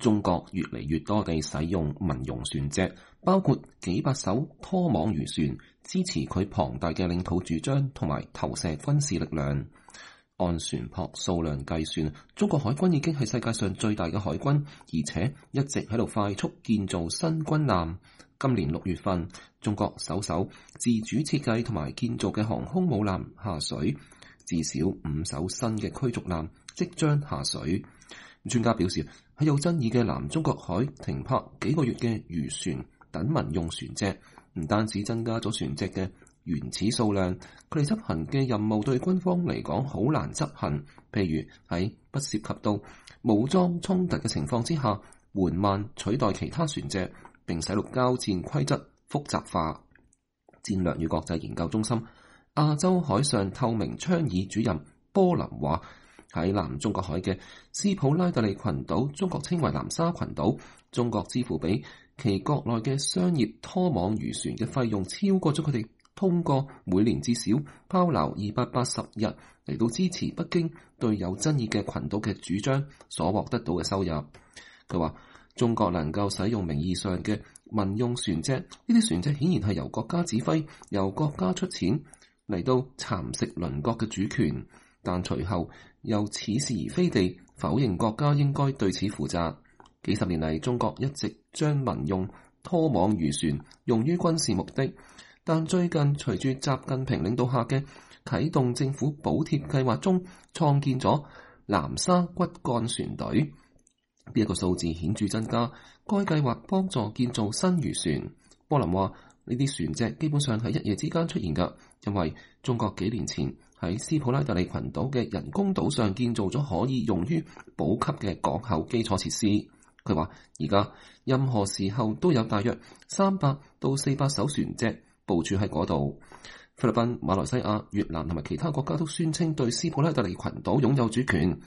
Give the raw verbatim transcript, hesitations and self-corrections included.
中國越嚟越多地使用民用船隻，包括幾百艘拖網漁船，支持佢龐大嘅領土主張同埋投射軍事力量。按船舶數量計算，中國海軍已經係世界上最大嘅海軍，而且一直喺度快速建造新軍艦。今年六月份，中國首艘自主設計同埋建造嘅航空母艦下水，至少五艘新嘅驅逐艦即將下水。專家表示，喺有爭議嘅南中國海停泊幾個月嘅漁船等民用船隻，唔單止增加咗船隻嘅原始數量，佢哋執行嘅任務對軍方嚟講好難執行。譬如喺不涉及到武裝衝突嘅情況之下，緩慢取代其他船隻，並使到交戰規則複雜化。戰略與國際研究中心亞洲海上透明倡議主任波林話：喺南中國海嘅斯普拉特利群島，中國稱為南沙群島，中國支付俾其國內嘅商業拖網漁船嘅費用，超過咗佢哋通過每年至少拋錨二百八十日嚟到支持北京對有爭議嘅群島嘅主張所獲得到嘅收入。佢話中國能夠使用名義上嘅民用船隻，呢啲船隻顯然係由國家指揮，由國家出錢嚟到蠶食鄰國嘅主權，但隨後又似是而非地否認國家應該對此負責。幾十年嚟，中國一直將民用拖網漁船用於軍事目的，但最近隨住習近平領導下嘅啟動政府補貼計劃中，創建咗南沙骨幹船隊，呢一個數字顯著增加。該計劃幫助建造新漁船。波林話：呢啲船隻基本上係一夜之間出現㗎，因為中國幾年前喺斯普拉特利群島嘅人工島上建造咗可以用於補給嘅港口基礎設施。佢話：而家任何時候都有大約三百到四百艘船隻部署喺嗰度。菲律賓、馬來西亞、越南同埋其他國家都宣稱對斯普拉特利群島擁有主權。